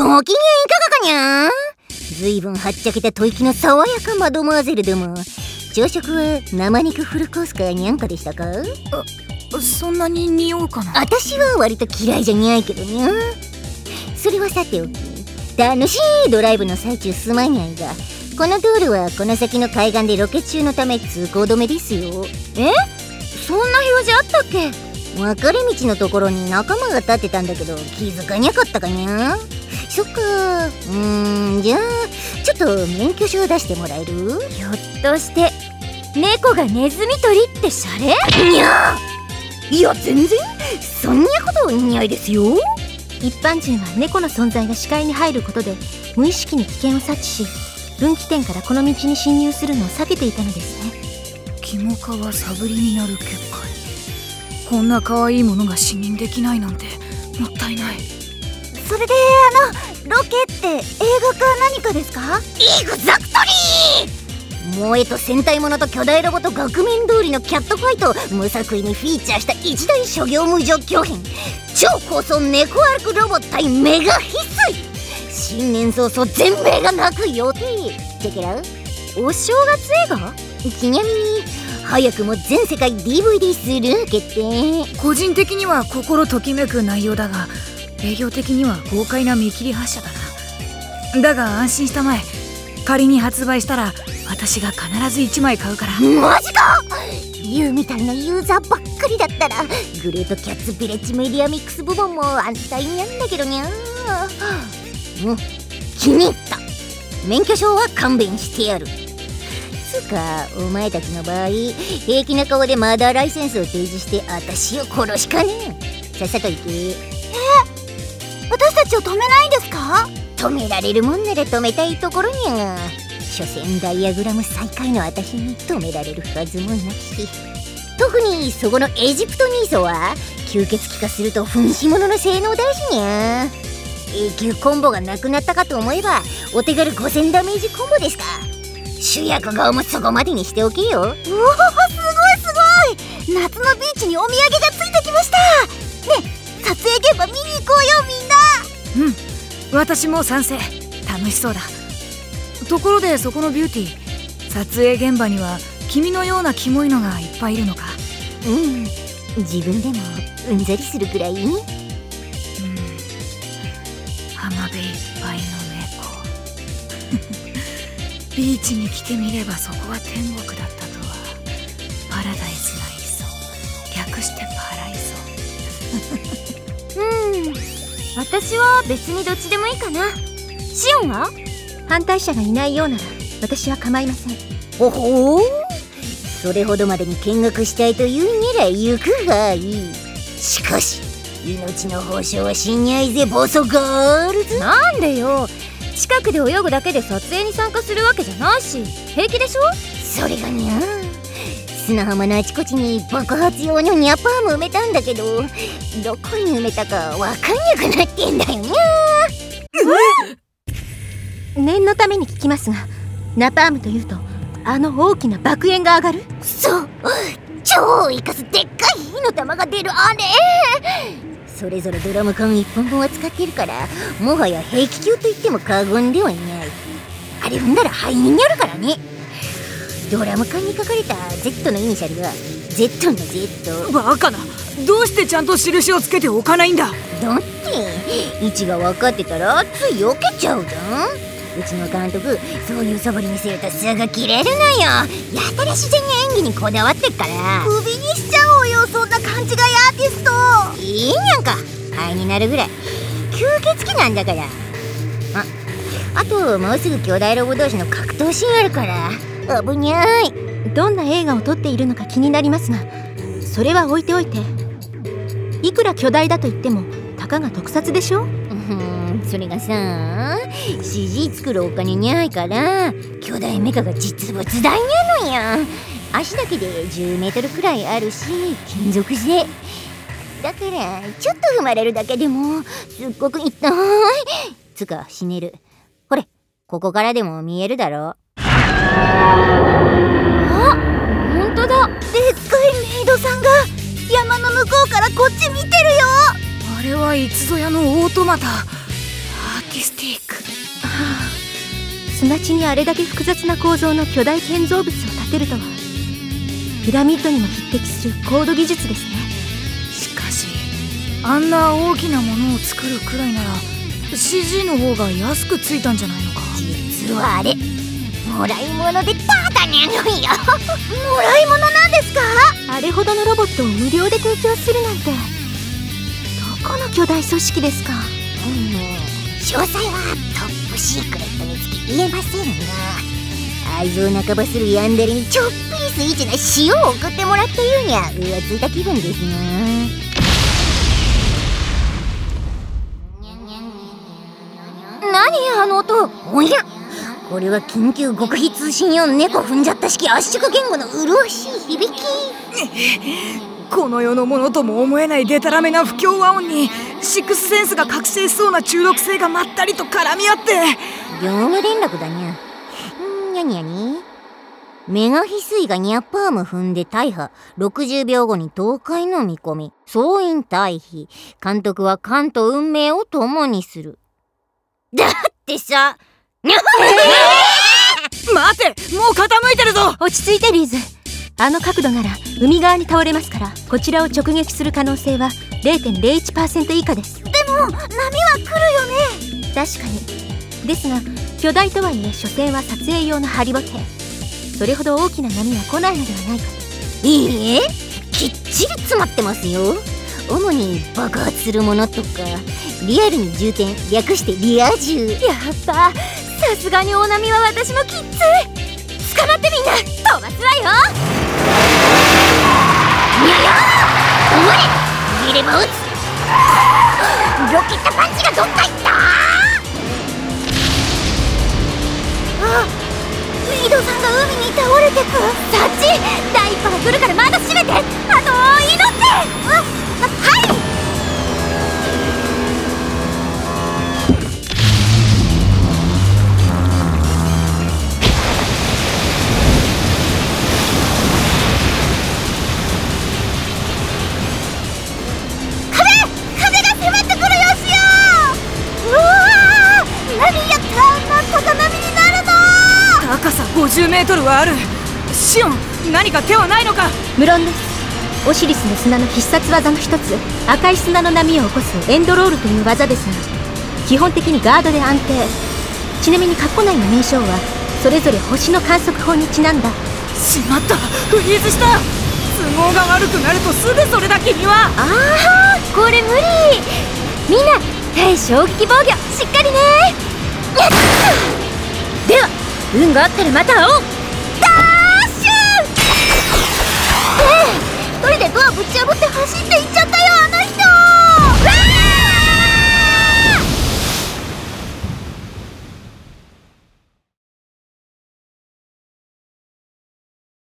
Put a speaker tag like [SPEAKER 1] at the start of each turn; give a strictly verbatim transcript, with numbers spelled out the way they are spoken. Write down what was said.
[SPEAKER 1] ご機嫌いかがかにゃー。ずいぶんはっちゃけた吐息の爽やかマドモアゼルども、朝食は生肉フルコースかにゃんかでしたか？
[SPEAKER 2] あ、そんなに匂うかな。
[SPEAKER 1] 私は割と嫌いじゃにゃいけどにゃ。それはさておき、楽しいドライブの最中すまんやいが、この道路はこの先の海岸でロケ中のため通行止めですよ。
[SPEAKER 2] え？そんな表示あったっけ？
[SPEAKER 1] 分かれ道のところに仲間が立ってたんだけど気づかにゃかったかにゃ。そっか。うーん、じゃあちょっと免許証出してもらえる？
[SPEAKER 2] ひょっとして猫がネズミ捕りってシャレ？
[SPEAKER 1] にゃー。いや全然そんなことにゃいですよ。
[SPEAKER 2] 一般人は猫の存在が視界に入ることで無意識に危険を察知し、分岐点からこの道に進入するのを避けていたのですね。
[SPEAKER 3] キモカワサブリミナル結界。こんな可愛いものが視認できないなんてもったいない。
[SPEAKER 2] それであのロケって映画か何かですか？
[SPEAKER 1] エグザクトリー。萌えと戦隊ものと巨大ロボと額面通りのキャットファイトを無作為にフィーチャーした一大諸行無常狂品、超高層猫歩くロボ対メガ翡翠。新年早々全米が泣く予定。チェケラウ。
[SPEAKER 2] お正月映画？
[SPEAKER 1] ちなみに早くも全世界 ディーブイディー スルー決定。
[SPEAKER 3] 個人的には心ときめく内容だが、営業的には豪快な見切り発車だな。だが安心したまえ、仮に発売したら私が必ずいちまい買うから。
[SPEAKER 1] マジか。ユウみたいなユーザーばっかりだったらグレートキャッツビレッジメディアミックス部門も安泰なんだけどにゃ。うん、気に入った。免許証は勘弁してやる。つうかお前たちの場合平気な顔でマーダーライセンスを提示して私を殺しかねえ。さっさと行け。
[SPEAKER 2] え、私たちを止めないんですか？
[SPEAKER 1] 止められるもんなら止めたいところにゃが、所詮ダイアグラム最下位の私に止められるはずもなし。特にそこのエジプトニーソは吸血鬼化すると分子物の性能大事にゃ。永久コンボがなくなったかと思えばお手軽ごせんダメージコンボですか。主役顔もそこまでにしておけよ。うおー、すごい
[SPEAKER 2] すごい。夏のビーチにお土産がついてきました。ねえ、撮影現場見に行こうよみんな。
[SPEAKER 3] うん、私も賛成。楽しそうだ。ところでそこのビューティー、撮影現場には君のようなキモいのがいっぱいいるのか？
[SPEAKER 1] うん、自分でもうんざりするくらい。うん、
[SPEAKER 3] 浜辺いっぱいの猫ビーチに来てみればそこは天国だったとは。パラダイスな磯、略してパライ
[SPEAKER 2] ソ。うん、私は別にどっちでもいいかな。シオンは？反対者がいないようなら私は構いません。
[SPEAKER 1] ほほー、それほどまでに見学したいというなら行くがいい。しかし命の報酬はしないぜボソガールズ。
[SPEAKER 2] なんでよ、近くで泳ぐだけで撮影に参加するわけじゃないし平気でしょ。
[SPEAKER 1] それがにゃ、砂浜のあちこちに爆発用のニャパーム埋めたんだけど、どこに埋めたかわかんなくなってんだよにゃ。
[SPEAKER 2] 念のために聞きますが、ナパームというとあの大きな爆炎が上がる？
[SPEAKER 1] そう、超生かすでっかい火の玉が出るあれ。それぞれドラム缶いっぽんぶんは使ってるから、もはや兵器級と言っても過言ではいない。あれ踏んだら肺になるからね。ドラム缶に書かれた Z のイニシャルは Z の Z。
[SPEAKER 3] バカな、どうしてちゃんと印をつけておかないんだ。
[SPEAKER 1] だって位置が分かってたらつい避けちゃうじゃん。うちの監督そういう素振り見せるとすぐ切れるのよ。やたら自然な演技にこだわってっから。
[SPEAKER 2] クビにしちゃおうよ、そんな勘違いアーティスト。
[SPEAKER 1] いいにゃんか、肺になるぐらい吸血鬼なんだから。あ、あともうすぐ兄弟ロボ同士の格闘シーンあるから危にゃーい。
[SPEAKER 2] どんな映画を撮っているのか気になりますが、それは置いておいて、いくら巨大だと言ってもたかが特撮でしょ。
[SPEAKER 1] うん、それがさ シージー 作るお金にゃいから巨大メカが実物大にゃのや。足だけでじゅうメートルくらいあるし金属製だからちょっと踏まれるだけでもすっごく痛い。つか死ねる。これここからでも見えるだろ。
[SPEAKER 2] あ、ほんとだ。でっかいメイドさんが山の向こうからこっち見てるよ。
[SPEAKER 3] あれはいつぞやのオートマタ。 ティスティック。
[SPEAKER 2] はあ、砂地にあれだけ複雑な構造の巨大建造物を建てるとは、ピラミッドにも匹敵する高度技術ですね。
[SPEAKER 3] しかしあんな大きなものを作るくらいなら シージー の方が安くついたんじゃないのか。
[SPEAKER 1] 実はあれもらい物でタダなのよ。もらい物なんですか？
[SPEAKER 2] あれほどのロボットを無料で提供するなんて、どこの巨大組織ですか？
[SPEAKER 1] うん、詳細はトップシークレットにつき言えませんが、愛憎半ばするヤンデレにちょっぴりスイーチな塩を送ってもらったようには浮ついた気分ですな。何あの音。おや、これは緊急極秘通信用猫踏んじゃった式圧縮言語の麗しい響き。
[SPEAKER 3] この世のものとも思えないデタラメな不協和音にシックスセンスが覚醒しそうな中毒性がまったりと絡み合って。
[SPEAKER 1] 業務連絡だにゃ。んにゃにゃにメガヒスイがニャパーム踏んで大破、ろくじゅうびょうごに倒壊の見込み、総員退避、監督は関と運命を共にする。だってさ、えー、
[SPEAKER 3] 待て、もう傾いてるぞ。
[SPEAKER 2] 落ち着いてリーズ。あの角度なら海側に倒れますから、こちらを直撃する可能性は ゼロてんゼロいちパーセント 以下です。
[SPEAKER 1] でも波は来るよね。
[SPEAKER 2] 確かに。ですが巨大とはいえ所詮は撮影用のハリボテ、それほど大きな波は来ないのではないかと。
[SPEAKER 1] いいえ、きっちり詰まってますよ。主に爆発するものとか、リアルに充填、略してリア充。
[SPEAKER 2] やっぱさすがに大波は私もきっつい。捕まってみんな、飛ばすわよ。
[SPEAKER 1] にゃやおれ逃げれば撃つ。ロケットパンチがどっか行った。あ、メイドさんが海に倒れてく。
[SPEAKER 2] サッチ、第一波が来るから窓閉めて。あと祈って。
[SPEAKER 1] あ、はい。
[SPEAKER 3] 高さごじゅうメートルはある。シオン、何か手はないのか？
[SPEAKER 2] 無論です。オシリスの砂の必殺技の一つ、赤い砂の波を起こすエンドロールという技ですが、基本的にガードで安定。ちなみに括弧内の名称はそれぞれ星の観測法にちなんだ。
[SPEAKER 3] しまった、フリーズした。都合が悪くなるとすぐそれだ。君は。
[SPEAKER 2] ああ、これ無理。みんな対衝撃防御しっかりね。では運があったらまた会おう。ダッシュ。ええ、一人でドアぶち破って走っていっちゃ